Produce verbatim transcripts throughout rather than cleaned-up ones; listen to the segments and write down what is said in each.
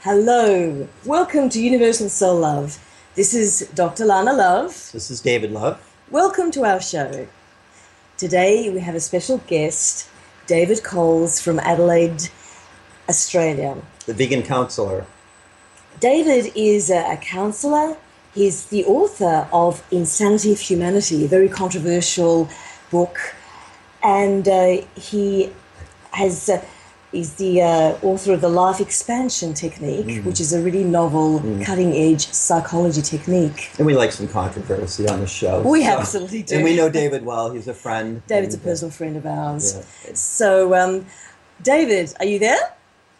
Hello, welcome to Universal Soul Love. This is Doctor Lana Love. This is David Love. Welcome to our show. Today we have a special guest, David Coles from Adelaide, Australia. The vegan counselor. David is a, a counsellor. He's the author of Insanity of Humanity, a very controversial book, and uh, he has... Uh, is the uh, author of the Life Expansion Technique, mm. which is a really novel, mm. cutting-edge psychology technique. And we like some controversy on the show. We so. absolutely do. And we know David well. He's a friend. David's and, a personal uh, friend of ours. Yeah. So, um, David, are you there?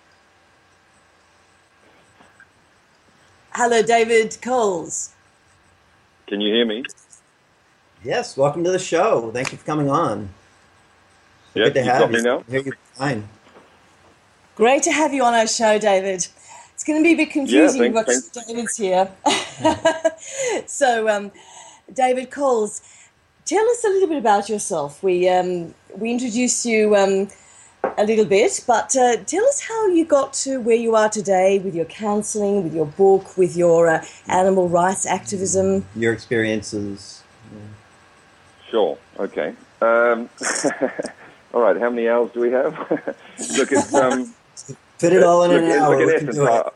Hello, David Coles. Can you hear me? Yes, welcome to the show. Thank you for coming on. Yeah, Good to you have got you. me now? Hear you fine. Great to have you on our show, David. It's going to be a bit confusing, yeah, but David's here. so, um, David Coles, tell us a little bit about yourself. We um, we introduced you um, a little bit, but uh, tell us how you got to where you are today with your counselling, with your book, with your uh, animal rights activism. Your experiences. Sure, okay. Um, all right, how many hours do we have? Look, it's... Um, Fit it all in look, an hour. Look, we essence, can do it. I,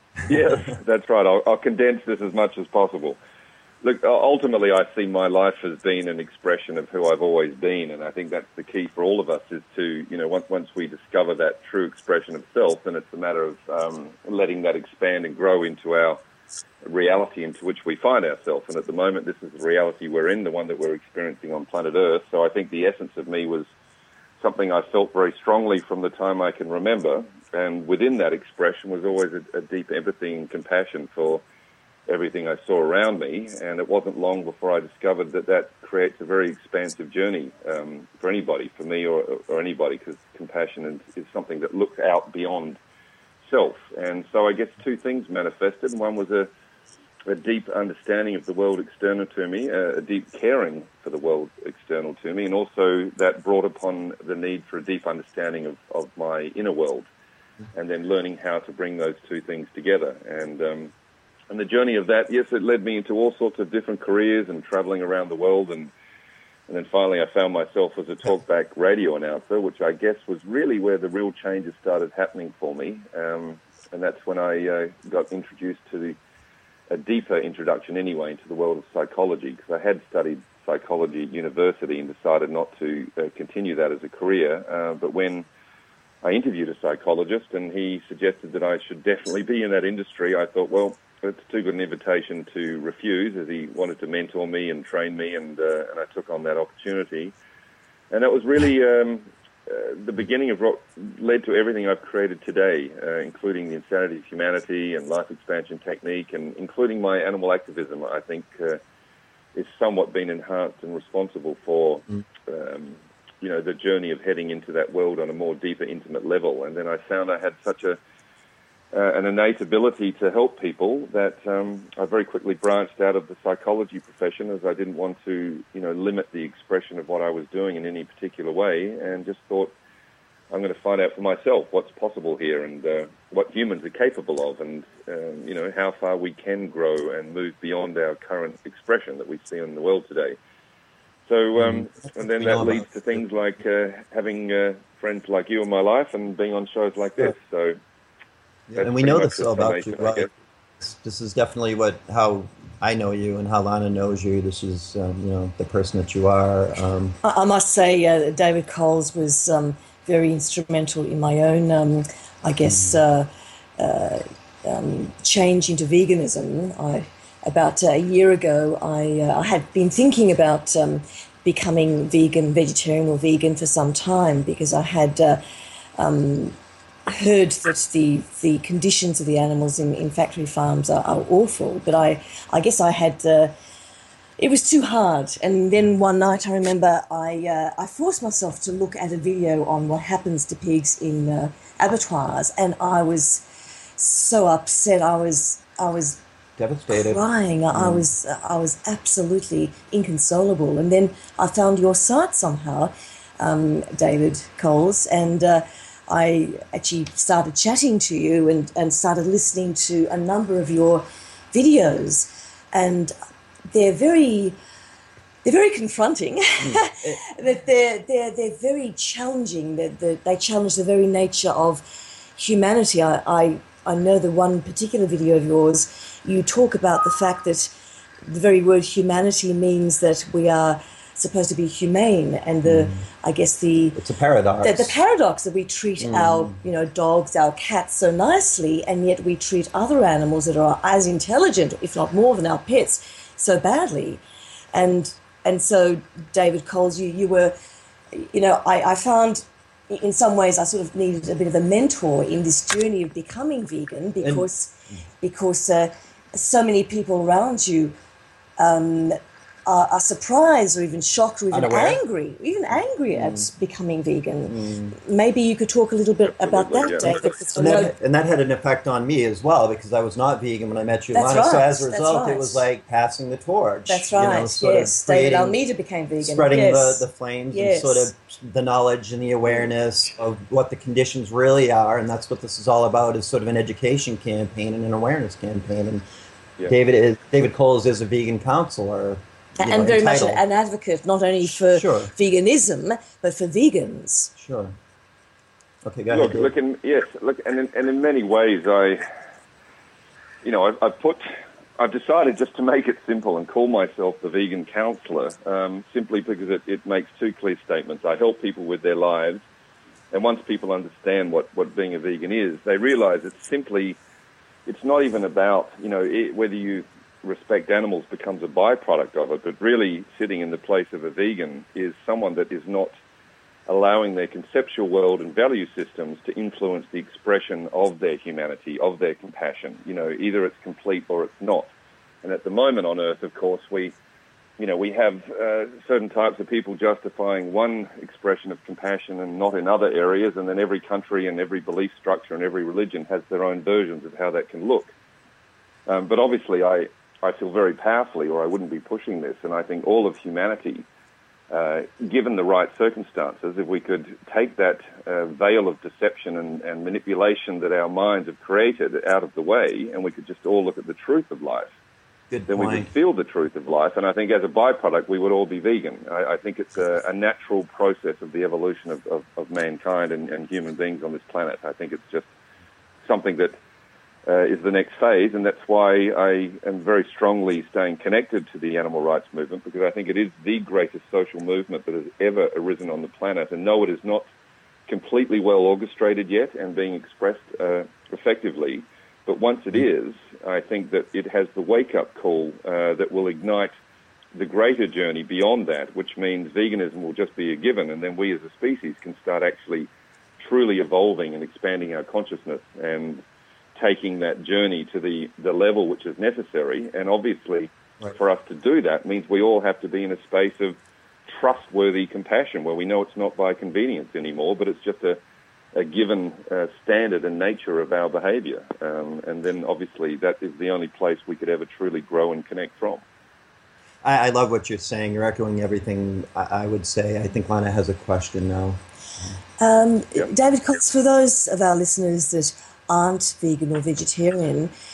yes, that's right. I'll, I'll condense this as much as possible. Look, ultimately, I see my life as being an expression of who I've always been, and I think that's the key for all of us is to, you know, once, once we discover that true expression of self, then it's a matter of um, letting that expand and grow into our reality into which we find ourselves. And at the moment, this is the reality we're in, the one that we're experiencing on planet Earth. So I think the essence of me was something I felt very strongly from the time I can remember. And within that expression was always a, a deep empathy and compassion for everything I saw around me. And it wasn't long before I discovered that that creates a very expansive journey um, for anybody, for me or, or anybody, because compassion is, is something that looks out beyond self. And so I guess two things manifested. One was a, a deep understanding of the world external to me, a, a deep caring for the world external to me, and also that brought upon the need for a deep understanding of, of my inner world, and then learning how to bring those two things together. And um, and the journey of that, yes, it led me into all sorts of different careers and traveling around the world. And, and then finally I found myself as a talkback radio announcer, which I guess was really where the real changes started happening for me. Um, and that's when I uh, got introduced to the, a deeper introduction anyway into the world of psychology, because I had studied psychology at university and decided not to uh, continue that as a career. Uh, but when I interviewed a psychologist and he suggested that I should definitely be in that industry, I thought, well, it's too good an invitation to refuse, as he wanted to mentor me and train me, and uh, and I took on that opportunity. And that was really um, uh, the beginning of what led to everything I've created today, uh, including the Insanity of Humanity and Life Expansion Technique, and including my animal activism, I think uh, is somewhat been enhanced and responsible for um, you know, the journey of heading into that world on a more deeper, intimate level. And then I found I had such a uh, an innate ability to help people that um, I very quickly branched out of the psychology profession, as I didn't want to, you know, limit the expression of what I was doing in any particular way, and just thought, I'm going to find out for myself what's possible here and uh, what humans are capable of, and, um, you know, how far we can grow and move beyond our current expression that we see in the world today. So, um, and then that leads to things like uh, having uh, friends like you in my life and being on shows like this. So, yeah, and we know this all about you. Right? This is definitely what how I know you and how Lana knows you. This is um, you know, the person that you are. Um, I, I must say, uh, David Coles was um, very instrumental in my own, um, I guess, uh, uh, um, change into veganism. I. About a year ago, I, uh, I had been thinking about um, becoming vegan, vegetarian or vegan for some time, because I had uh, um, heard that the the conditions of the animals in, in factory farms are, are awful. But I, I guess I had, uh, it was too hard. And then one night I remember I, uh, I forced myself to look at a video on what happens to pigs in uh, abattoirs, and I was so upset. I was, I was... Devastated. Crying. Mm. I was I was absolutely inconsolable. And then I found your site somehow, um, David Coles, and uh, I actually started chatting to you and, and started listening to a number of your videos, and they're very they're very confronting. Mm. That they're they're they're very challenging. They they challenge the very nature of humanity. I, I I know the one particular video of yours, you talk about the fact that the very word humanity means that we are supposed to be humane, and the mm. I guess the it's a paradox. The, the paradox that we treat mm. our you know dogs, our cats so nicely, and yet we treat other animals that are as intelligent, if not more, than our pets so badly. And and so, David Coles, you you were, you know, I, I found in some ways I sort of needed a bit of a mentor in this journey of becoming vegan, because and, because uh, so many people around you um, are, are surprised or even shocked or even Unaware. angry, even angry mm. at becoming vegan. Mm. Maybe you could talk a little bit about that, yeah. David. And that, and that had an effect on me as well, because I was not vegan when I met you, Lana. Right. So as a result, right. it was like passing the torch. That's right. You know, sort yes, of David Almeida became vegan. Spreading yes. the, the flames yes. and sort of the knowledge and the awareness of what the conditions really are, and that's what this is all about, is sort of an education campaign and an awareness campaign. And yeah. David is, David Coles is a vegan counselor. You know, and very entitled. much an advocate, not only for sure. veganism, but for vegans. Sure. Okay, go look, ahead. Look, in, yes, look, and in, and in many ways, I, you know, I've, I've put, I've decided just to make it simple and call myself the vegan counselor, um, simply because it, it makes two clear statements. I help people with their lives, and once people understand what, what being a vegan is, they realize it's simply, it's not even about, you know, it, whether you respect animals becomes a byproduct of it, but really sitting in the place of a vegan is someone that is not allowing their conceptual world and value systems to influence the expression of their humanity, of their compassion. You know, either it's complete or it's not. And at the moment on Earth, of course, we, you know, we have uh, certain types of people justifying one expression of compassion and not in other areas, and then every country and every belief structure and every religion has their own versions of how that can look. Um, but obviously, I I feel very powerfully, or I wouldn't be pushing this, and I think all of humanity, uh, given the right circumstances, if we could take that uh, veil of deception and, and manipulation that our minds have created out of the way, and we could just all look at the truth of life, Good then point. we would feel the truth of life, and I think as a byproduct, we would all be vegan. I, I think it's a, a natural process of the evolution of, of, of mankind and, and human beings on this planet. I think it's just something that Uh, is the next phase, and that's why I am very strongly staying connected to the animal rights movement, because I think it is the greatest social movement that has ever arisen on the planet. And no, it is not completely well orchestrated yet and being expressed uh, effectively, but once it is, I think that it has the wake-up call uh, that will ignite the greater journey beyond that, which means veganism will just be a given, and then we as a species can start actually truly evolving and expanding our consciousness and taking that journey to the, the level which is necessary. And obviously, right. for us to do that means we all have to be in a space of trustworthy compassion, where we know it's not by convenience anymore, but it's just a, a given uh, standard and nature of our behavior. Um, and then obviously that is the only place we could ever truly grow and connect from. I, I love what you're saying. You're echoing everything I, I would say. I think Lana has a question now. Um, yep. David Coles, for those of our listeners that aren't vegan or vegetarian,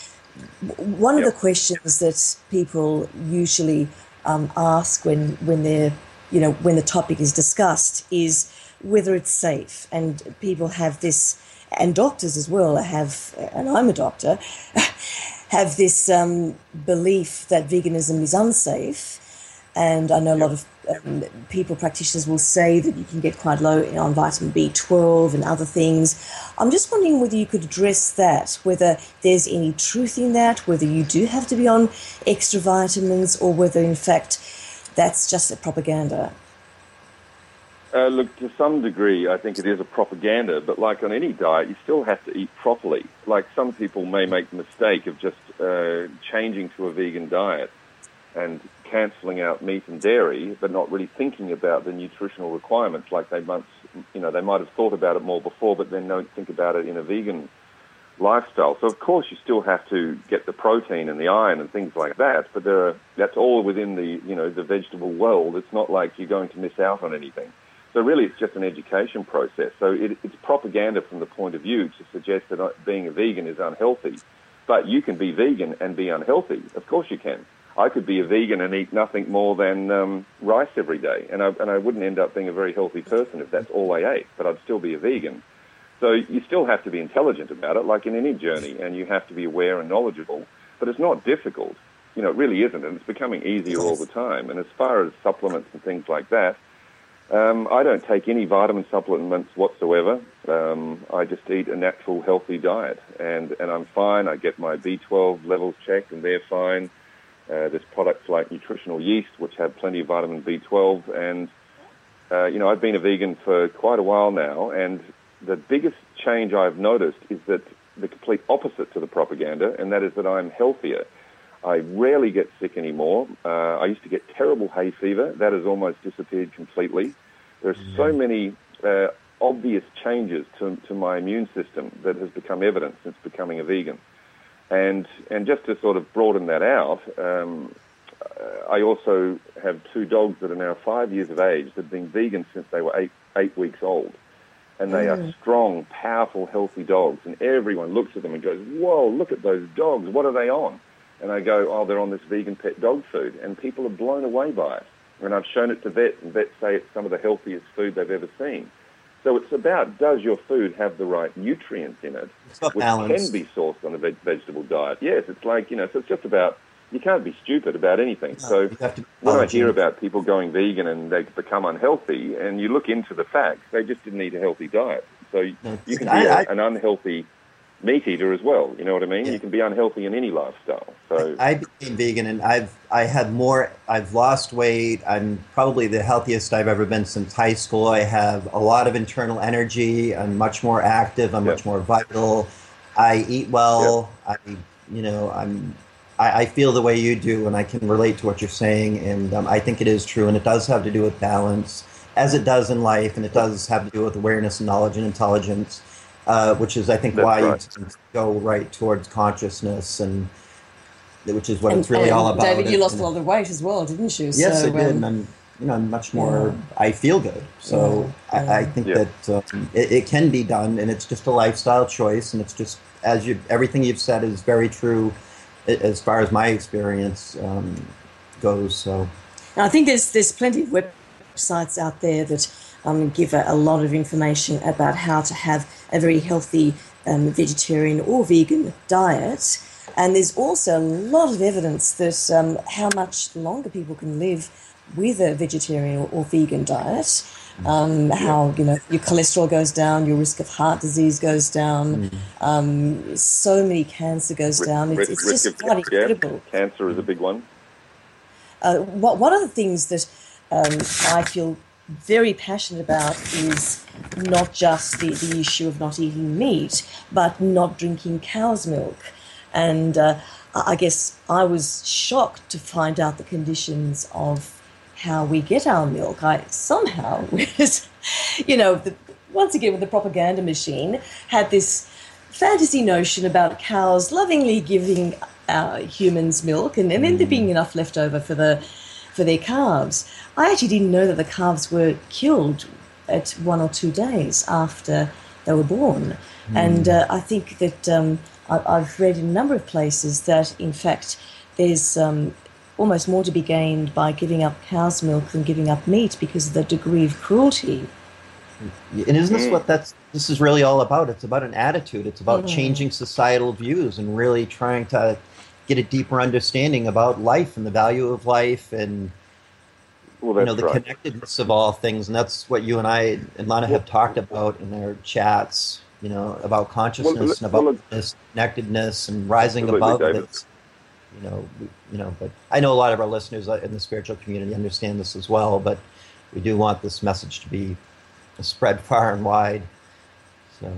one of yep. the questions that people usually um, ask when, when they're, you know, when the topic is discussed is whether it's safe. And people have this, and doctors as well have, and I'm a doctor, have this um, belief that veganism is unsafe. And I know a lot of um, people, practitioners, will say that you can get quite low on vitamin B twelve and other things. I'm just wondering whether you could address that, whether there's any truth in that, whether you do have to be on extra vitamins, or whether, in fact, that's just a propaganda. Uh, look, to some degree, I think it is a propaganda, but like on any diet, you still have to eat properly. Like some people may make the mistake of just uh, changing to a vegan diet and cancelling out meat and dairy, but not really thinking about the nutritional requirements. Like they might, you know, they might have thought about it more before, but then don't think about it in a vegan lifestyle. So of course you still have to get the protein and the iron and things like that, but there are, that's all within the, you know, the vegetable world. It's not like you're going to miss out on anything. So So really, it's just an education process. So it, it's propaganda from the point of view to suggest that being a vegan is unhealthy. But you can be vegan and be unhealthy. Of course you can. I could be a vegan and eat nothing more than um, rice every day, and I, and I wouldn't end up being a very healthy person if that's all I ate, but I'd still be a vegan. So you still have to be intelligent about it, like in any journey, and you have to be aware and knowledgeable, but it's not difficult. You know, it really isn't, and it's becoming easier all the time. And as far as supplements and things like that, um, I don't take any vitamin supplements whatsoever. Um, I just eat a natural, healthy diet, and, and I'm fine. I get my B twelve levels checked, and they're fine. Uh, there's products like Nutritional Yeast, which have plenty of vitamin B twelve. And, uh, you know, I've been a vegan for quite a while now. And the biggest change I've noticed is that the complete opposite to the propaganda, and that is that I'm healthier. I rarely get sick anymore. Uh, I used to get terrible hay fever. That has almost disappeared completely. There are so many uh, obvious changes to, to my immune system that has become evident since becoming a vegan. And and just to sort of broaden that out, um, I also have two dogs that are now five years of age that have been vegan since they were eight eight weeks old. And they mm. are strong, powerful, healthy dogs. And everyone looks at them and goes, whoa, look at those dogs. What are they on? And I go, oh, they're on this vegan pet dog food. And people are blown away by it. And I've shown it to vets, and vets say it's some of the healthiest food they've ever seen. So it's about, does your food have the right nutrients in it, which balance. Can be sourced on a veg- vegetable diet? Yes, it's like, you know, so it's just about, you can't be stupid about anything. No, so when I hear about people going vegan and they become unhealthy, and you look into the facts, they just didn't eat a healthy diet. So no, you can be I, a, I, an unhealthy meat eater as well, you know what I mean? Yeah. You can be unhealthy in any lifestyle. So I, I became vegan, and I've I had more. I've lost weight. I'm probably the healthiest I've ever been since high school. I have a lot of internal energy. I'm much more active. I'm yep. much more vital. I eat well. Yep. I you know I'm I, I feel the way you do, and I can relate to what you're saying. And um, I think it is true, and it does have to do with balance, as it does in life, and it does have to do with awareness and knowledge and intelligence. Uh, which is, I think, That's why right. you go right towards consciousness, and which is what and, it's really all about. David, you it, lost and, a lot of weight as well, didn't you? Yes, so, I did, um, and I'm, you know, I'm much more. Yeah. I feel good, so yeah. I, I think yeah. that um, it, it can be done, and it's just a lifestyle choice, and it's just as you everything you've said is very true, as far as my experience um, goes. So, and I think there's there's plenty of websites out there that. Um, give a, a lot of information about how to have a very healthy um, vegetarian or vegan diet. And there's also a lot of evidence that um, how much longer people can live with a vegetarian or, or vegan diet, um, how you know your cholesterol goes down, your risk of heart disease goes down, um, so many cancer goes risk, down. It's, risk, it's risk just of quite death, incredible. Yeah. Cancer is a big one. Uh, what, one of the things that um, I feel very passionate about is not just the, the issue of not eating meat, but not drinking cow's milk. And uh, I guess I was shocked to find out the conditions of how we get our milk. I somehow, you know, the, once again with the propaganda machine, had this fantasy notion about cows lovingly giving uh, humans milk, and, and then there being enough left over for the for their calves. I actually didn't know that the calves were killed at one or two days after they were born. Mm. And uh, I think that um, I, I've read in a number of places that, in fact, there's um, almost more to be gained by giving up cow's milk than giving up meat because of the degree of cruelty. And isn't this what that's this is really all about? It's about an attitude. It's about mm. changing societal views and really trying to get a deeper understanding about life and the value of life and well, you know the right. connectedness of all things. And that's what you and I and Lana have talked about in our chats. You know about consciousness well, and about well, this connectedness and rising above this. You know, we, you know. But I know a lot of our listeners in the spiritual community understand this as well. But we do want this message to be spread far and wide. So.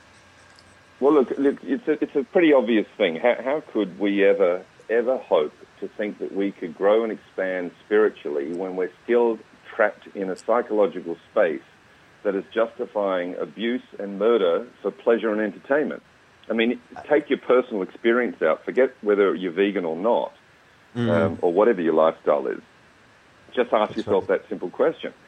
Well, look, look it's, a, it's a pretty obvious thing. How, how could we ever, ever hope to think that we could grow and expand spiritually when we're still trapped in a psychological space that is justifying abuse and murder for pleasure and entertainment? I mean, take your personal experience out. Forget whether you're vegan or not, mm. um, or whatever your lifestyle is. Just ask That's yourself right. that simple question.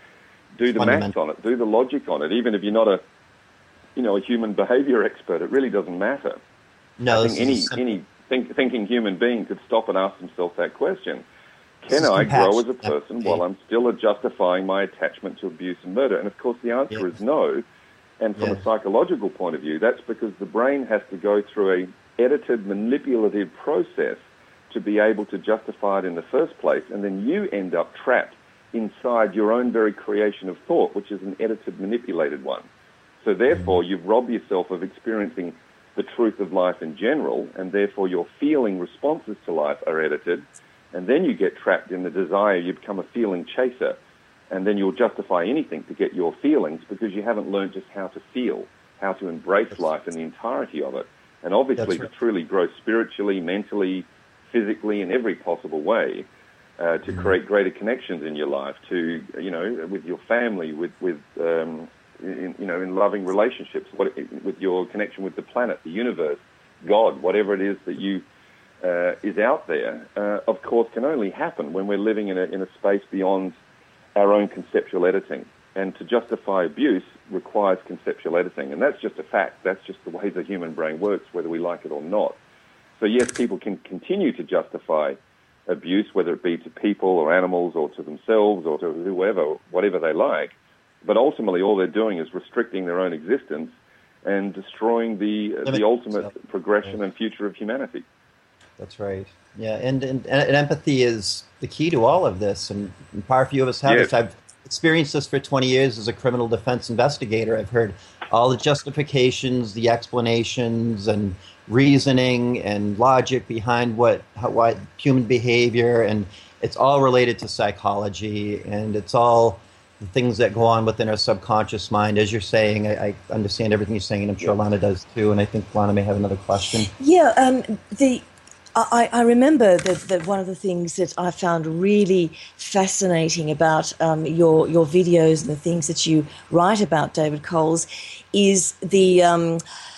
do the maths on it, do the logic on it. Even if you're not a, you know, a human behavior expert, it really doesn't matter. No, I think any any think, thinking human being could stop and ask himself that question: can I grow as a person while I'm still justifying my attachment to abuse and murder? And of course, the answer yeah. is no. And from yeah. a psychological point of view, that's because the brain has to go through a edited, manipulative process to be able to justify it in the first place, and then you end up trapped inside your own very creation of thought, which is an edited, manipulated one. So therefore, you've robbed yourself of experiencing the truth of life in general, and therefore your feeling responses to life are edited, and then you get trapped in the desire, you become a feeling chaser, and then you'll justify anything to get your feelings because you haven't learned just how to feel, how to embrace life in the entirety of it. And obviously right. to truly grow spiritually, mentally, physically, in every possible way, uh, to mm-hmm. create greater connections in your life, to, you know, with your family, with, with um, in, you know, in loving relationships, what, with your connection with the planet, the universe, God, whatever it is that you uh, is out there, uh, of course, can only happen when we're living in a, in a space beyond our own conceptual editing. And to justify abuse requires conceptual editing. And that's just a fact. That's just the way the human brain works, whether we like it or not. So yes, people can continue to justify abuse, whether it be to people or animals or to themselves or to whoever, whatever they like. But ultimately all they're doing is restricting their own existence and destroying the uh, the ultimate progression and future of humanity. That's right. Yeah, and, and, and empathy is the key to all of this, and far few of us have yes. this. I've experienced this for twenty years as a criminal defense investigator. I've heard all the justifications, the explanations, and reasoning and logic behind what, how, what human behavior, and it's all related to psychology, and it's all the things that go on within our subconscious mind. As you're saying, I, I understand everything you're saying, and I'm sure Lana does too, and I think Lana may have another question. Yeah, um, the... I, I remember that, that one of the things that I found really fascinating about um, your your videos and the things that you write about, David Coles, is the um,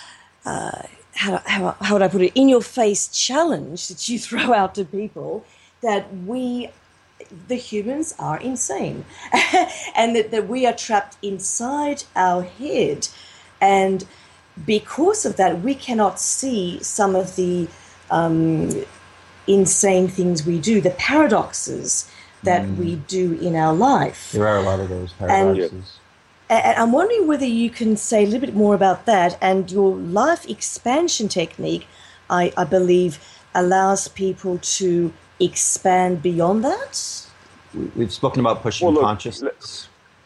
uh, how, how how would I put it, in-your-face challenge that you throw out to people that we, the humans, are insane, and that, that we are trapped inside our head, and because of that, we cannot see some of the Um, insane things we do, the paradoxes that mm. we do in our life. There are a lot of those paradoxes. And, and I'm wondering whether you can say a little bit more about that, and your life expansion technique, I, I believe, allows people to expand beyond that? We've spoken about pushing well, look, consciousness.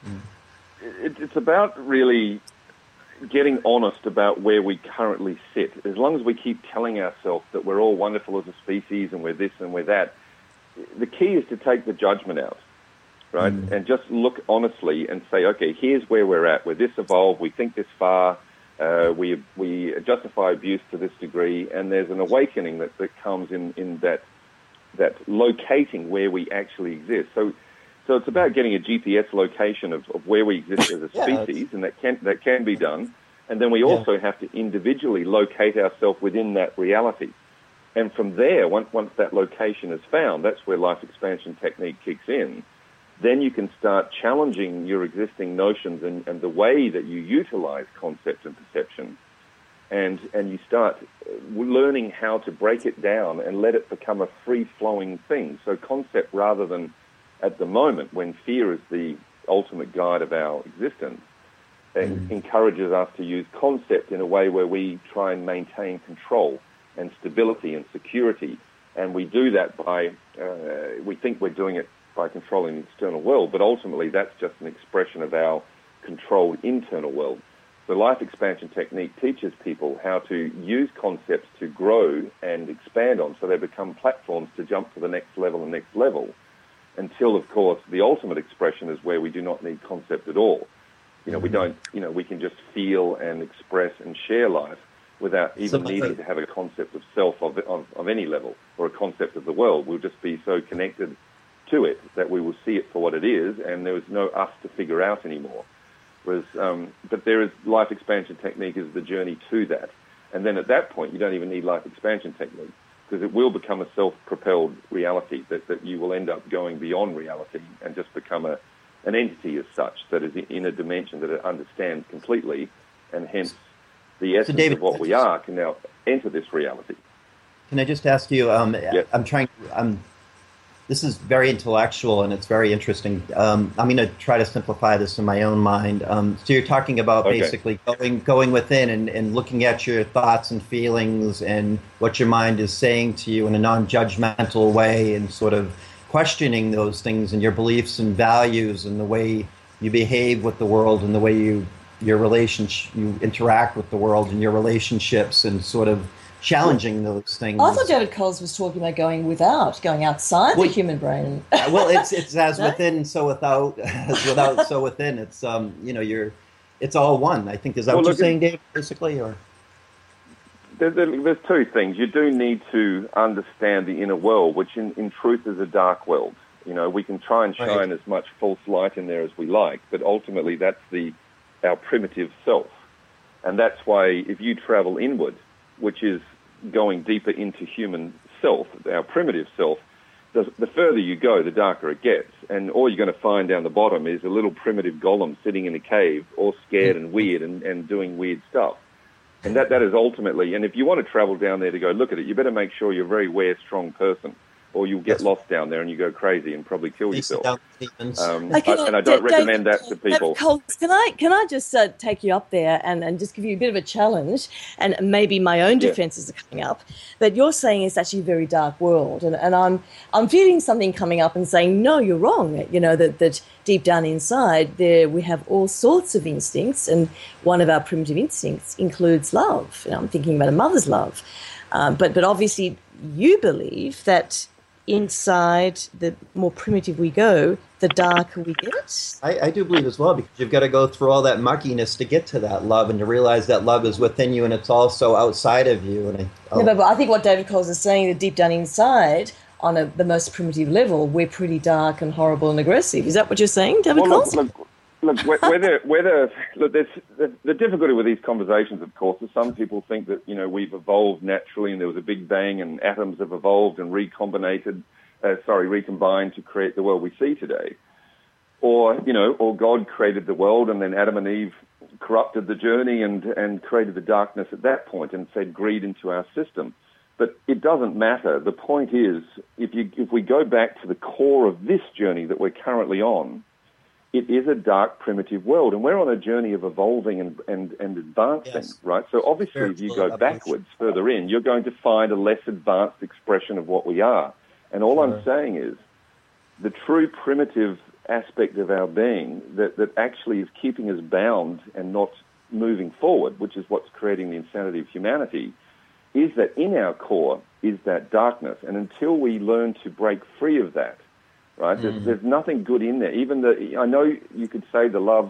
It, it's about really getting honest about where we currently sit. As long as we keep telling ourselves that we're all wonderful as a species and we're this and we're that, the key is to take the judgment out, right? Mm. And just look honestly and say, okay, here's where we're at. We're this evolved. We think this far. Uh, we we justify abuse to this degree, and there's an awakening that, that comes in, in that that locating where we actually exist. So So it's about getting a G P S location of, of where we exist as a species, yeah, and that can that can be done. And then we also yeah. have to individually locate ourselves within that reality. And from there, once once that location is found, that's where life expansion technique kicks in. Then you can start challenging your existing notions and, and the way that you utilize concept and perception. And and you start learning how to break it down and let it become a free-flowing thing. So concept rather than at the moment, when fear is the ultimate guide of our existence, it mm. encourages us to use concept in a way where we try and maintain control and stability and security. And we do that by, uh, we think we're doing it by controlling the external world, but ultimately that's just an expression of our controlled internal world. The life expansion technique teaches people how to use concepts to grow and expand on, so they become platforms to jump to the next level and next level. Until, of course, the ultimate expression is where we do not need concept at all. You know, we don't, you know, we can just feel and express and share life without even so, needing to have a concept of self of, of, of any level or a concept of the world. We'll just be so connected to it that we will see it for what it is, and there is no us to figure out anymore. Whereas, um, but there is life expansion technique is the journey to that. And then at that point, you don't even need life expansion technique, because it will become a self-propelled reality that, that you will end up going beyond reality and just become a, an entity as such that is in a dimension that it understands completely, and hence the essence so David, of what we are can now enter this reality. Can I just ask you, um, Yes. I'm trying, I'm, this is very intellectual and it's very interesting. Um, I'm going to try to simplify this in my own mind. Um, so you're talking about Okay. basically going going within and, and looking at your thoughts and feelings and what your mind is saying to you in a non-judgmental way, and sort of questioning those things and your beliefs and values and the way you behave with the world and the way you your relationship you interact with the world and your relationships, and sort of challenging those things. I thought David Coles was talking about going without, going outside well, the human brain. well, it's it's as No? within, so without, as without, so within. It's um, you know, you're, it's all one. I think, is that Well, what you're look, saying, Dave? Basically, or There, there, there's two things. You do need to understand the inner world, which in, in truth is a dark world. You know, we can try and shine Right. as much false light in there as we like, but ultimately that's the our primitive self. And that's why if you travel inward, which is going deeper into human self, our primitive self, the, the further you go, the darker it gets. And all you're going to find down the bottom is a little primitive golem sitting in a cave, all scared and weird and, and doing weird stuff. And that, that is ultimately, and if you want to travel down there to go look at it, you better make sure you're a very aware, strong person, or you'll get That's lost down there and you go crazy and probably kill yourself. down demons. Um, Okay, I, and I don't David- recommend that to David people. Coles, can I can I just uh, take you up there and, and just give you a bit of a challenge, and maybe my own Yeah. defences are coming up, that you're saying it's actually a very dark world, and, and I'm I'm feeling something coming up and saying, no, you're wrong. You know, that, that deep down inside there we have all sorts of instincts, and one of our primitive instincts includes love. You know, I'm thinking about a mother's love. Um, but but obviously you believe that inside, the more primitive we go, the darker we get. I, I do believe as well, because you've got to go through all that muckiness to get to that love, and to realize that love is within you and it's also outside of you. And I, oh, No, but, but I think what David Coles is saying, that deep down inside, on a, the most primitive level, we're pretty dark and horrible and aggressive. Is that what you're saying, David Well, Coles? look, look, look, whether, whether, look, there's, the, the difficulty with these conversations, of course, is some people think that, you know, we've evolved naturally and there was a big bang and atoms have evolved and recombinated, uh, sorry, recombined to create the world we see today. Or, you know, or God created the world and then Adam and Eve corrupted the journey and, and created the darkness at that point and fed greed into our system. But it doesn't matter. The point is, if you if we go back to the core of this journey that we're currently on, it is a dark, primitive world, and we're on a journey of evolving and, and, and advancing, Yes. right? So obviously if you go backwards further in, you're going to find a less advanced expression of what we are. And all I'm saying is the true primitive aspect of our being that, that actually is keeping us bound and not moving forward, which is what's creating the insanity of humanity, is that in our core is that darkness. And until we learn to break free of that, right, there's, there's nothing good in there. Even the, I know you could say the love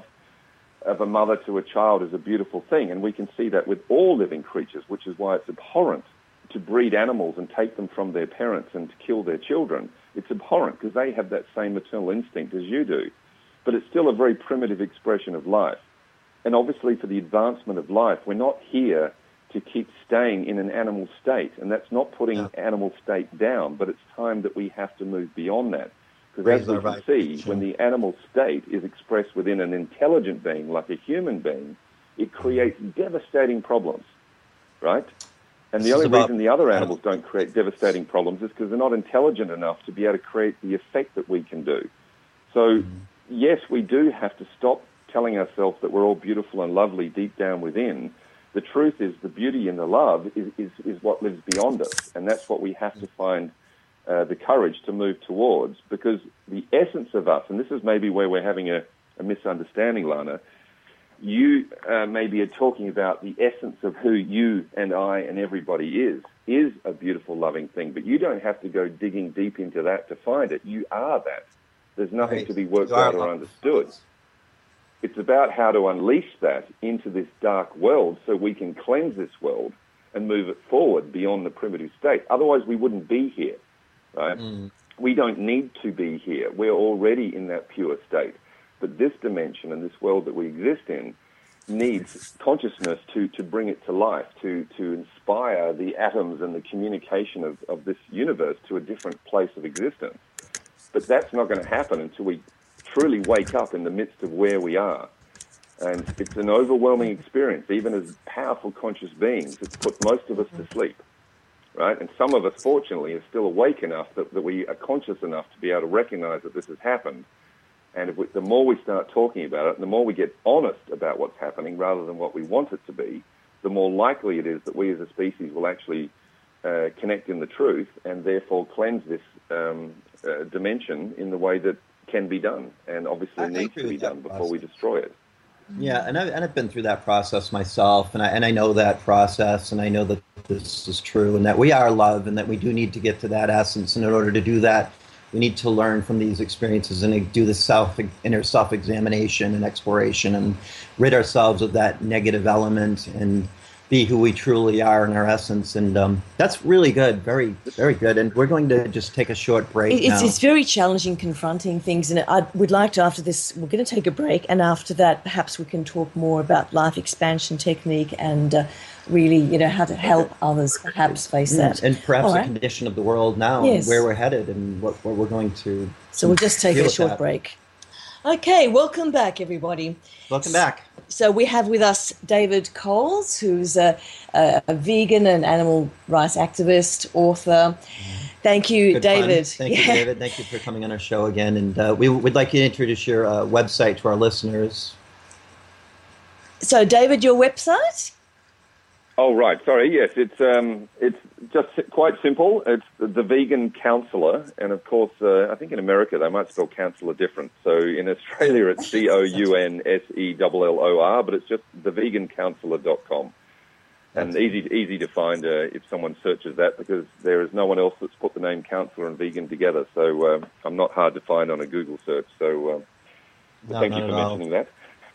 of a mother to a child is a beautiful thing, and we can see that with all living creatures, which is why it's abhorrent to breed animals and take them from their parents and to kill their children. It's abhorrent because they have that same maternal instinct as you do. But it's still a very primitive expression of life. And obviously for the advancement of life, we're not here to keep staying in an animal state. And that's not putting Yeah. animal state down, but it's time that we have to move beyond that. Because Raise as we our can see, vibration. when the animal state is expressed within an intelligent being, like a human being, it creates devastating problems, right? And the This is only about- reason the other animals don't create devastating problems is because they're not intelligent enough to be able to create the effect that we can do. So, yes, we do have to stop telling ourselves that we're all beautiful and lovely deep down within. The truth is the beauty and the love is, is, is what lives beyond us, and that's what we have to find uh, the courage to move towards, because the essence of us, and this is maybe where we're having a, a misunderstanding, Lana, you uh, maybe are talking about the essence of who you and I and everybody is, is a beautiful, loving thing. But you don't have to go digging deep into that to find it. You are that. There's nothing Right. to be worked You are out or love. understood. It's about how to unleash that into this dark world so we can cleanse this world and move it forward beyond the primitive state. Otherwise, we wouldn't be here, right? Mm. We don't need to be here. We're already in that pure state. But this dimension and this world that we exist in needs consciousness to, to bring it to life, to, to inspire the atoms and the communication of, of this universe to a different place of existence. But that's not going to happen until we truly wake up in the midst of where we are. And it's an overwhelming experience, even as powerful conscious beings. It's put most of us to sleep, right? And some of us, fortunately, are still awake enough that, that we are conscious enough to be able to recognize that this has happened. And if we, the more we start talking about it, and the more we get honest about what's happening rather than what we want it to be, the more likely it is that we as a species will actually uh, connect in the truth and therefore cleanse this um, uh, dimension in the way that can be done and obviously I needs to be done before process. we destroy it. Yeah, and I've, and I've been through that process myself, and I, and I know that process, and I know that this is true, and that we are love, and that we do need to get to that essence, and in order to do that, we need to learn from these experiences and do the self inner self-examination and exploration and rid ourselves of that negative element and be who we truly are in our essence. And um, that's really good, very, very good. And we're going to just take a short break it's, now. It's very challenging confronting things. And I would like to, after this, we're going to take a break. And after that, perhaps we can talk more about life expansion technique and uh, really, you know, how to help others perhaps face mm, that. And perhaps right. the condition of the world now, yes. and where we're headed and what, what we're going to So we'll just take a short that. break. Okay, welcome back, everybody. Welcome back. So we have with us David Coles, who's a, a, a vegan and animal rights activist, author. Thank you, Good David. Fun. Thank yeah. you, David. Thank you for coming on our show again. And uh, we would like you to introduce your uh, website to our listeners. So, David, your website? Oh, right. Sorry. Yes, it's um, it's just quite simple. It's the, the Vegan Counselor, and of course, uh, I think in America they might spell counselor different. So in Australia, it's C O U N S E L L O R, but it's just the vegan counselor dot com, and easy easy to find uh, if someone searches that, because there is no one else that's put the name counselor and vegan together. So uh, I'm not hard to find on a Google search. So uh, no, thank you for mentioning that.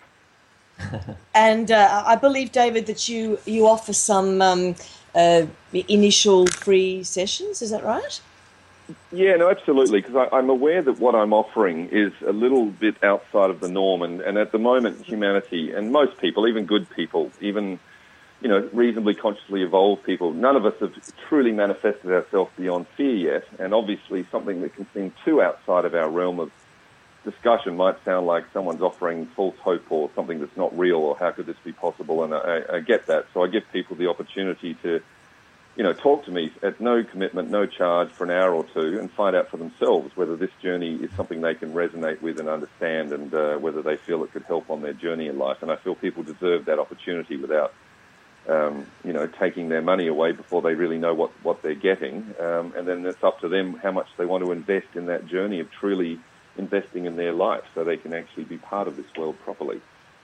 And uh, I believe, David, that you, you offer some um, uh, initial free sessions. Is that right? Yeah, no, absolutely, because I'm aware that what I'm offering is a little bit outside of the norm, and, and at the moment, humanity, and most people, even good people, even, you know, reasonably consciously evolved people, none of us have truly manifested ourselves beyond fear yet, and obviously something that can seem too outside of our realm of discussion might sound like someone's offering false hope or something that's not real, or how could this be possible, and I, I get that. So I give people the opportunity to, you know, talk to me at no commitment, no charge for an hour or two, and find out for themselves whether this journey is something they can resonate with and understand, and uh, whether they feel it could help on their journey in life. And I feel people deserve that opportunity without, um, you know, taking their money away before they really know what, what they're getting. Um, and then it's up to them how much they want to invest in that journey of truly investing in their life so they can actually be part of this world properly.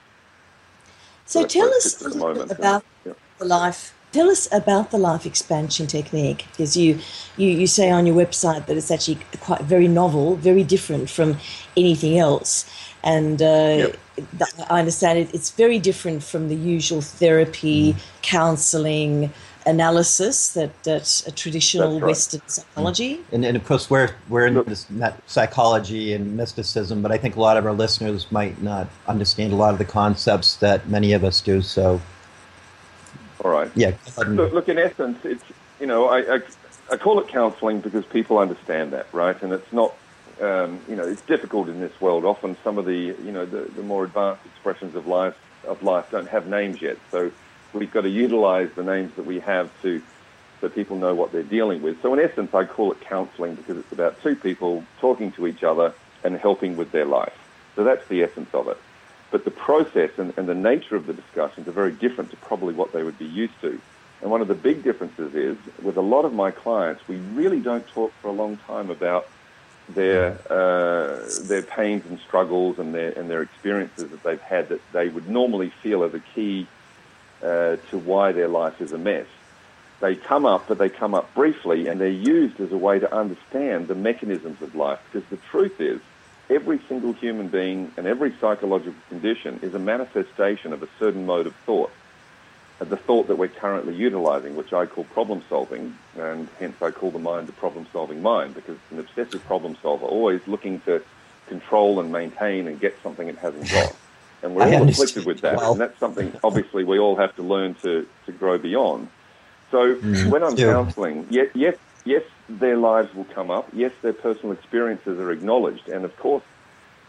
So, so tell us a little bit about and, yeah. the life. Tell us about the life expansion technique, because you, you, you say on your website that it's actually quite very novel, very different from anything else. And uh, yep. I understand it, it's very different from the usual therapy, mm. counselling, analysis that, that a traditional right. Western psychology. And, and of course, we're we're in this psychology and mysticism, but I think a lot of our listeners might not understand a lot of the concepts that many of us do. So, all right, yeah. Look, look in essence, it's you know I, I I call it counselling because people understand that, right? And it's not um, you know it's difficult in this world. Often, some of the you know the, the more advanced expressions of life of life don't have names yet, so we've got to utilize the names that we have to, so people know what they're dealing with. So in essence, I call it counseling because it's about two people talking to each other and helping with their life. So that's the essence of it. But the process and, and the nature of the discussions are very different to probably what they would be used to. And one of the big differences is, with a lot of my clients, we really don't talk for a long time about their uh, their pains and struggles and their and their experiences that they've had that they would normally feel are the key Uh, to why their life is a mess. They come up, but they come up briefly, and they're used as a way to understand the mechanisms of life, because the truth is, every single human being and every psychological condition is a manifestation of a certain mode of thought, uh, the thought that we're currently utilizing, which I call problem solving, and hence I call the mind the problem-solving mind, because it's an obsessive problem solver, always looking to control and maintain and get something it hasn't got. And we're I all understand. afflicted with that, Well. and that's something, obviously, we all have to learn to, to grow beyond. So Mm-hmm. when I'm Yeah. counselling, yes, yes, yes, their lives will come up. Yes, their personal experiences are acknowledged. And, of course,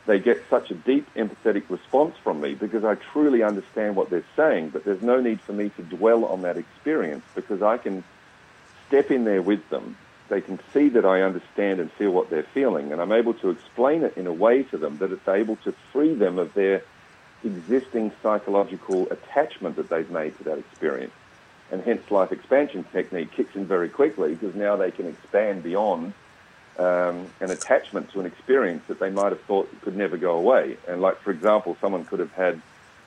they get such a deep empathetic response from me because I truly understand what they're saying, but there's no need for me to dwell on that experience because I can step in there with them. They can see that I understand and feel what they're feeling, and I'm able to explain it in a way to them that it's able to free them of their existing psychological attachment that they've made to that experience. And hence life expansion technique kicks in very quickly because now they can expand beyond um, an attachment to an experience that they might have thought could never go away. And like, for example, someone could have had,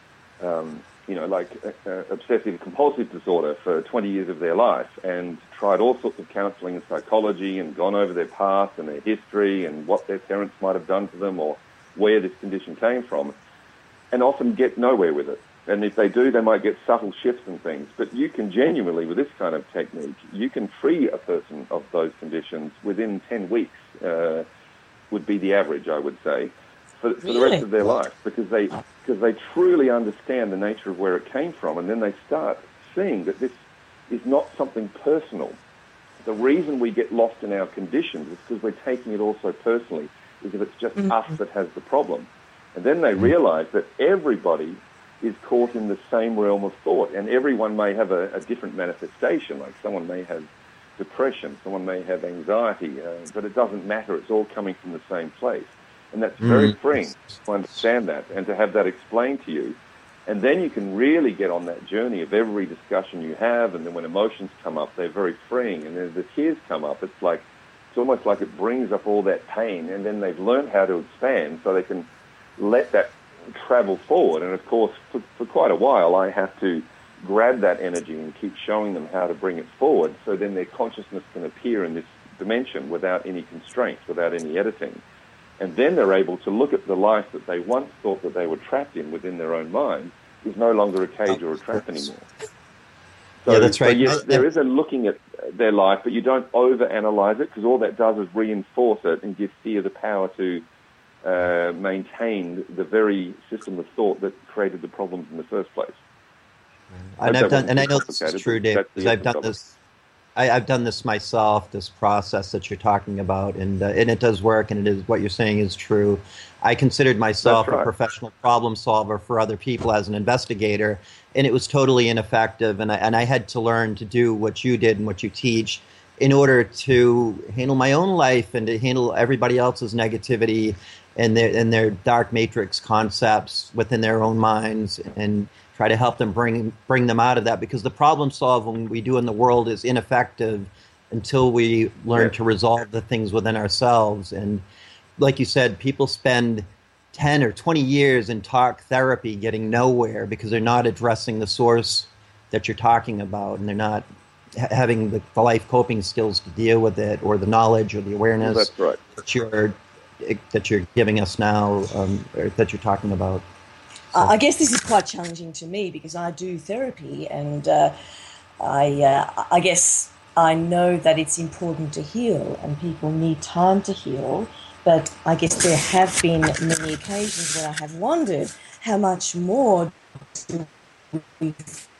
um, you know, like uh, obsessive compulsive disorder for twenty years of their life and tried all sorts of counselling and psychology and gone over their past and their history and what their parents might have done to them or where this condition came from, and often get nowhere with it. And if they do, they might get subtle shifts and things. But you can genuinely, with this kind of technique, you can free a person of those conditions within ten weeks, uh, would be the average, I would say, for, for really? the rest of their life, because they, because they truly understand the nature of where it came from, and then they start seeing that this is not something personal. The reason we get lost in our conditions is because we're taking it all so personally, as if it's just mm-hmm. us that has the problem. And then they realize that everybody is caught in the same realm of thought, and everyone may have a, a different manifestation. Like someone may have depression, someone may have anxiety, uh, but it doesn't matter. It's all coming from the same place. And that's very mm. freeing to understand that and to have that explained to you. And then you can really get on that journey of every discussion you have, and then when emotions come up, they're very freeing. And then the tears come up, it's like, it's almost like it brings up all that pain, and then they've learned how to expand so they can let that travel forward. And of course, for, for quite a while, I have to grab that energy and keep showing them how to bring it forward, so then their consciousness can appear in this dimension without any constraints, without any editing. And then they're able to look at the life that they once thought that they were trapped in within their own mind is no longer a cage or a trap anymore. So, yeah, that's right. So yes, there is a looking at their life, but you don't overanalyze it, because all that does is reinforce it and give fear the power to Uh, maintained the very system of thought that created the problems in the first place. And I've done, and I know this is true, Dave, because I've done this. I, I've done this myself. This process that you're talking about, and uh, and it does work, and it is what you're saying is true. I considered myself right. a professional problem solver for other people as an investigator, and it was totally ineffective. And I and I had to learn to do what you did and what you teach in order to handle my own life and to handle everybody else's negativity and their and their dark matrix concepts within their own minds, and try to help them bring bring them out of that, because the problem solving we do in the world is ineffective until we learn yeah. to resolve the things within ourselves. And like you said, people spend ten or twenty years in talk therapy getting nowhere because they're not addressing the source that you're talking about, and they're not ha- having the, the life coping skills to deal with it, or the knowledge or the awareness That's right. that you're that you're giving us now, um, or that you're talking about. So. I guess this is quite challenging to me because I do therapy, and uh, I, uh, I guess I know that it's important to heal, and people need time to heal. But I guess there have been many occasions where I have wondered how much more do we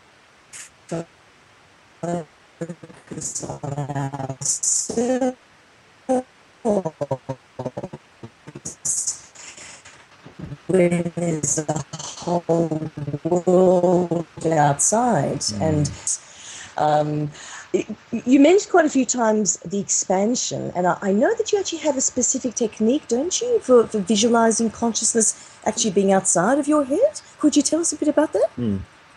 focus on ourselves when there's a whole world outside. Mm. And um, it, you mentioned quite a few times the expansion, and I, I know that you actually have a specific technique, don't you, for, for visualizing consciousness actually being outside of your head? Could you tell us a bit about that? Mm.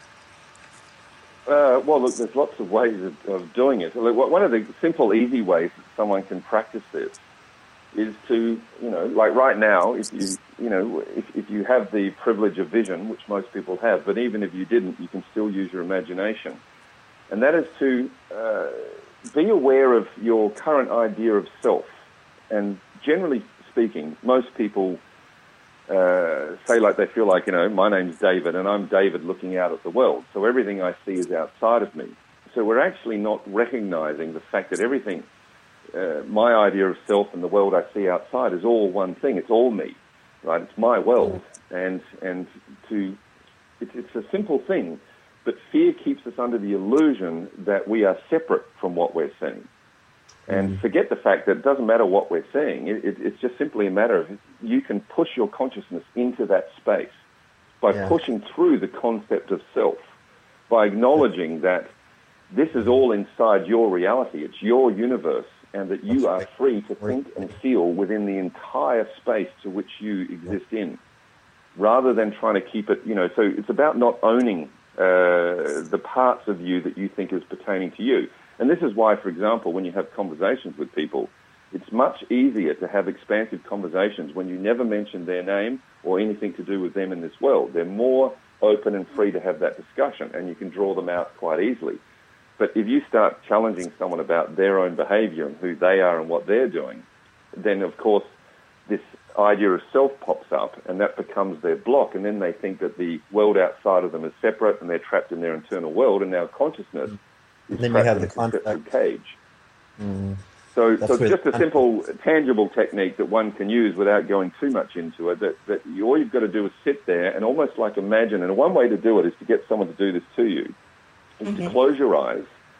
Uh, well, look, there's lots of ways of, of doing it. So, look, one of the simple, easy ways that someone can practice this is to, you know, like right now, if you, you know, if, if you have the privilege of vision, which most people have, but even if you didn't, you can still use your imagination. And that is to uh, be aware of your current idea of self. And generally speaking, most people uh, say like they feel like, you know, my name's David and I'm David looking out at the world. So everything I see is outside of me. So we're actually not recognizing the fact that everything Uh, my idea of self and the world I see outside is all one thing. It's all me, right? It's my world, and and to it's, it's a simple thing, but fear keeps us under the illusion that we are separate from what we're seeing. And Mm. forget the fact that it doesn't matter what we're seeing. It, it, it's just simply a matter of you can push your consciousness into that space by Yeah. pushing through the concept of self, by acknowledging that this is all inside your reality. It's your universe, and that you That's are right. free to think and feel within the entire space to which you exist in, rather than trying to keep it, you know, so it's about not owning uh, the parts of you that you think is pertaining to you. And this is why, for example, when you have conversations with people, it's much easier to have expansive conversations when you never mention their name or anything to do with them in this world. They're more open and free to have that discussion, and you can draw them out quite easily. But if you start challenging someone about their own behaviour and who they are and what they're doing, then, of course, this idea of self pops up, and that becomes their block, and then they think that the world outside of them is separate, and they're trapped in their internal world, and now consciousness is then you trapped have in the a conceptual conflict. cage. Mm. So, That's so it's where just the a simple, tangible technique that one can use without going too much into it, that, that you, all you've got to do is sit there and almost like imagine, and one way to do it is to get someone to do this to you, is Mm-hmm. to close your eyes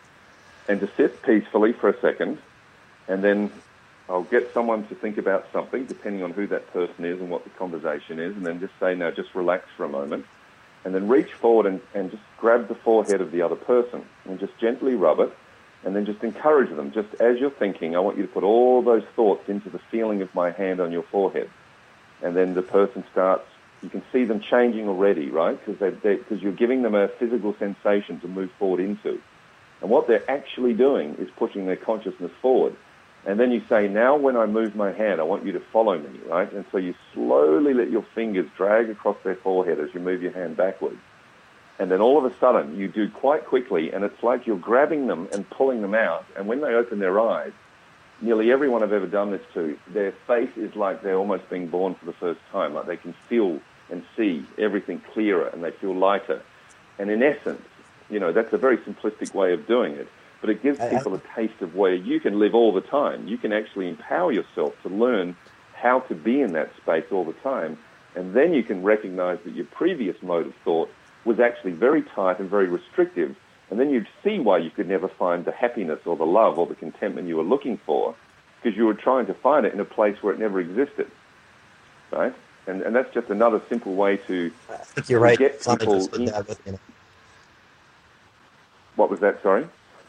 and to sit peacefully for a second, and then I'll get someone to think about something, depending on who that person is and what the conversation is, and then just say, now just relax for a moment, and then reach forward and, and just grab the forehead of the other person and just gently rub it, and then just encourage them. Just as you're thinking, I want you to put all those thoughts into the feeling of my hand on your forehead. And then the person starts, you can see them changing already, right? Because because you're giving them a physical sensation to move forward into. And what they're actually doing is pushing their consciousness forward. And then you say, now when I move my hand, I want you to follow me, right? And so you slowly let your fingers drag across their forehead as you move your hand backwards. And then all of a sudden, you do quite quickly, and it's like you're grabbing them and pulling them out. And when they open their eyes, nearly everyone I've ever done this to, their face is like they're almost being born for the first time. Like they can feel and see everything clearer, and they feel lighter. And in essence, you know, that's a very simplistic way of doing it, but it gives people a taste of where you can live all the time. You can actually empower yourself to learn how to be in that space all the time, and then you can recognize that your previous mode of thought was actually very tight and very restrictive, and then you'd see why you could never find the happiness or the love or the contentment you were looking for, because you were trying to find it in a place where it never existed, right? And and that's just another simple way to, I think you're to right. get Sonia people just said in. that, but, you know. What was that, sorry?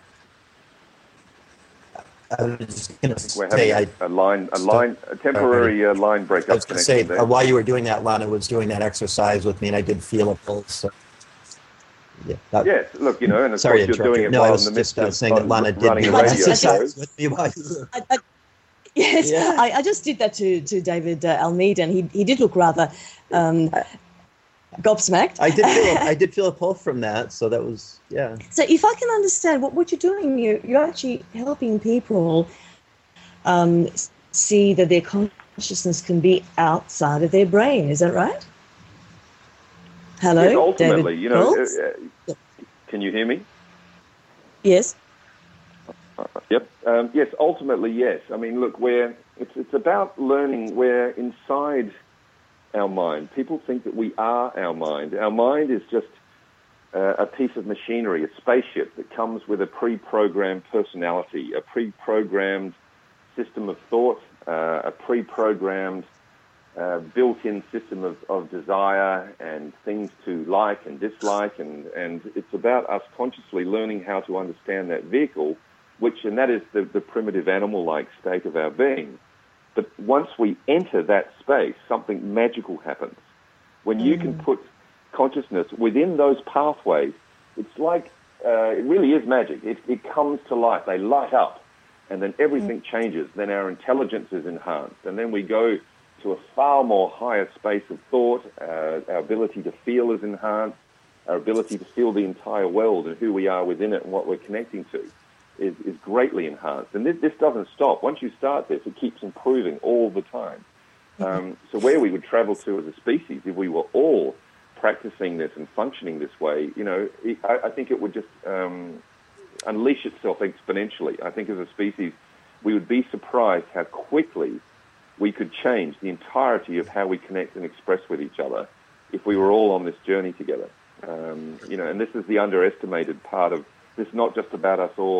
I was just going to We're say, having I, a line, a line, a temporary uh, line breakup I was going to say, connection there. uh, while you were doing that, Lana was doing that exercise with me, and I did feel a pulse. So, yeah, that, Yes, look, you know, and of sorry to course you're interrupt doing you. it No, I while in was the just midst uh, of saying that of Lana did running the a radio show. exercise with me while you were. I, I, yes, Yeah. I, I just did that to, to David uh, Almeida, and he, he did look rather um, gobsmacked. I did feel I did feel a pull from that, so that was yeah. So if I can understand what, what you're doing, you, you're actually helping people um, see that their consciousness can be outside of their brain. Is that right? Hello, Yes, ultimately, David you know, Coles? uh, uh, can you hear me? Yes. Uh, yep. Um, yes, ultimately, yes. I mean, look, we're, it's, it's about learning where inside our mind. People think that we are our mind. Our mind is just uh, a piece of machinery, a spaceship that comes with a pre-programmed personality, a pre-programmed system of thought, uh, a pre-programmed uh, built-in system of, of desire and things to like and dislike, and, and it's about us consciously learning how to understand that vehicle, which, and that is the, the primitive animal-like state of our being. But once we enter that space, something magical happens. When you mm. can put consciousness within those pathways, it's like, uh, it really is magic. It, it comes to life. They light up, and then everything mm. changes. Then our intelligence is enhanced, and then we go to a far more higher space of thought. Uh, our ability to feel is enhanced. Our ability to feel the entire world and who we are within it and what we're connecting to is, is greatly enhanced. And this, this doesn't stop. Once you start this, it keeps improving all the time. Um, so where we would travel to as a species, if we were all practicing this and functioning this way, you know, it, I, I think it would just um, unleash itself exponentially. I think as a species, we would be surprised how quickly we could change the entirety of how we connect and express with each other if we were all on this journey together. Um, you know, and this is the underestimated part of this, not just about us all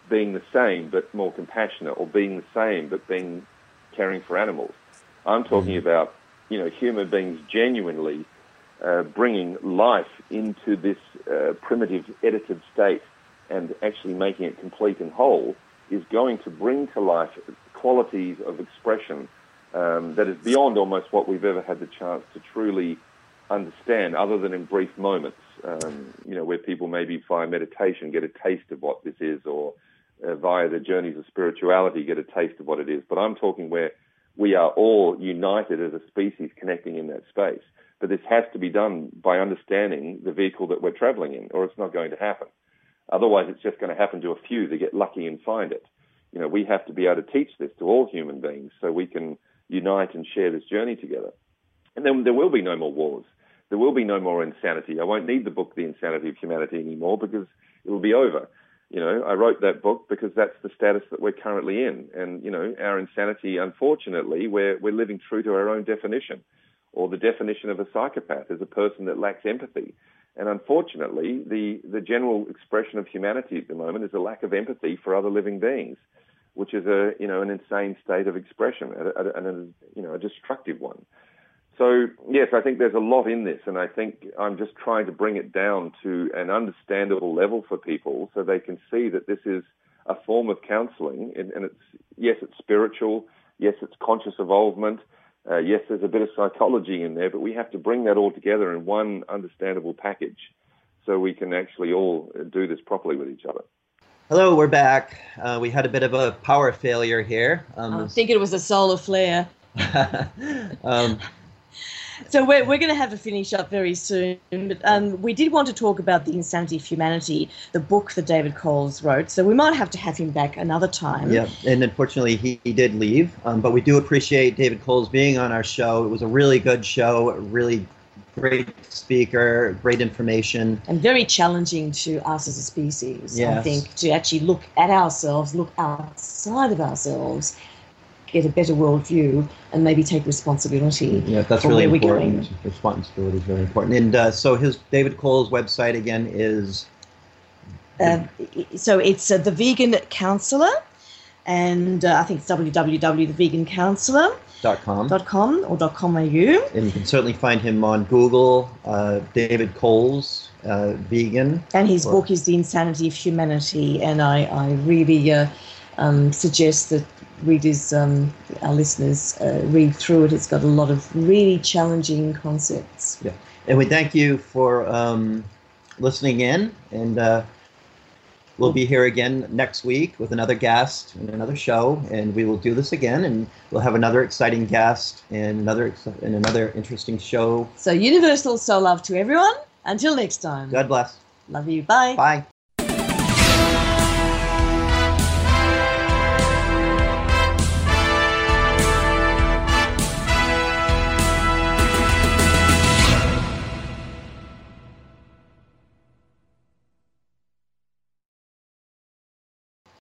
being the same but more compassionate, or being the same but being caring for animals. I'm talking mm-hmm. about, you know, human beings genuinely uh, bringing life into this uh, primitive edited state and actually making it complete and whole is going to bring to life qualities of expression um, that is beyond almost what we've ever had the chance to truly understand, other than in brief moments, um, you know, where people maybe via meditation get a taste of what this is, or uh, via the journeys of spirituality get a taste of what it is. But I'm talking where we are all united as a species connecting in that space. But this has to be done by understanding the vehicle that we're traveling in, or it's not going to happen. Otherwise, it's just going to happen to a few that get lucky and find it. You know, we have to be able to teach this to all human beings so we can unite and share this journey together. And then there will be no more wars. There will be no more insanity. I won't need the book, The Insanity of Humanity, anymore, because it will be over. You know, I wrote that book because that's the status that we're currently in. And, you know, our insanity, unfortunately, we're, we're living true to our own definition, or the definition of a psychopath as a person that lacks empathy. And unfortunately, the, the general expression of humanity at the moment is a lack of empathy for other living beings, which is a, you know, an insane state of expression, and a, a, you know, a destructive one. So, yes, I think there's a lot in this, and I think I'm just trying to bring it down to an understandable level for people so they can see that this is a form of counseling, and, and it's, yes, it's spiritual, yes, it's conscious evolvement, uh, yes, there's a bit of psychology in there, but we have to bring that all together in one understandable package so we can actually all do this properly with each other. Hello, we're back. Uh, we had a bit of a power failure here. Um, I think it was a solar flare. um, So we're, we're going to have to finish up very soon, but um, we did want to talk about The Insanity of Humanity, the book that David Coles wrote, so we might have to have him back another time. Yeah, and unfortunately he, he did leave, um, but we do appreciate David Coles being on our show. It was a really good show, a really great speaker, great information. And very challenging to us as a species, yes. I think, to actually look at ourselves, look outside of ourselves, get a better worldview, and maybe take responsibility yeah, that's for really where important. we're going. Responsibility is very important. And uh, so his David Coles' website again is? Uh, so it's uh, The Vegan Counselor, and uh, I think it's w w w dot the vegan counselor dot com dot com or .com.au. And you can certainly find him on Google, uh, David Coles, uh, vegan. And his or, book is The Insanity of Humanity, and I, I really uh, um, suggest that readers, um, our listeners, uh, read through it. It's got a lot of really challenging concepts. Yeah, and we thank you for um, listening in, and uh, we'll be here again next week with another guest and another show, and we will do this again, and we'll have another exciting guest and another and another interesting show. So universal soul love to everyone. Until next time. God bless. Love you. Bye. Bye.